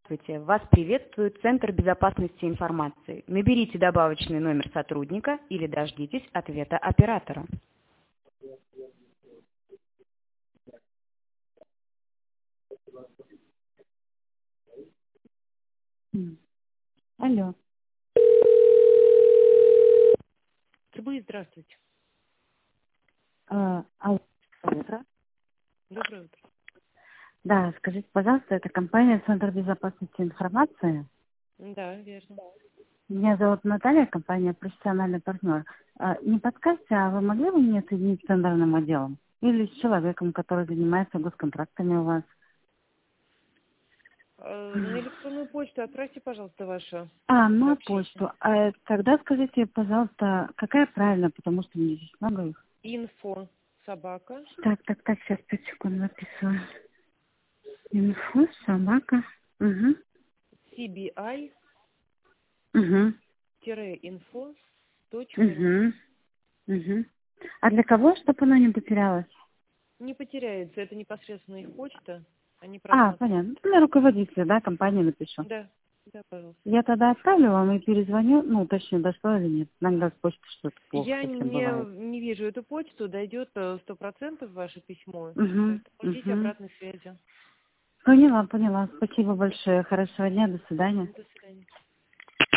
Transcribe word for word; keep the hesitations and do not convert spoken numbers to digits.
Здравствуйте. Вас приветствует Центр безопасности информации. Наберите добавочный номер сотрудника или дождитесь ответа оператора. М. Алло. Цыбы, здравствуйте. А, алло. Утро. Доброе утро. Да, скажите, пожалуйста, это компания Центр безопасности информации. Да, верно. Меня зовут Наталья, компания «Профессиональный партнер». А, не подскажете, а вы могли бы мне соединить с тендерным отделом? Или с человеком, который занимается госконтрактами у вас? Э, На электронную почту отправьте, пожалуйста, ваше А, на сообщение. почту. А, тогда скажите, пожалуйста, какая правильно, потому что мне здесь много их. Инфо собака Так, так, так, сейчас пять секунд записываю. Инфо, собака. Угу. cbi-info Угу. точка ру. Угу. Угу. А для кого, чтобы она не потерялась? Не потеряется, это непосредственно их почта. Они А, просматривают. понятно. Для руководителя, да, компании напишу. Да, да, пожалуйста. Я тогда отправлю вам и перезвоню, ну, точнее, дошло или нет. Иногда с почты что-то плохо Я совсем не, бывает. не вижу эту почту, дойдет э, сто процентов ваше письмо. Угу. Поэтому ждите Угу. обратной связи. Поняла, поняла. Спасибо большое. Хорошего дня. До свидания. До свидания.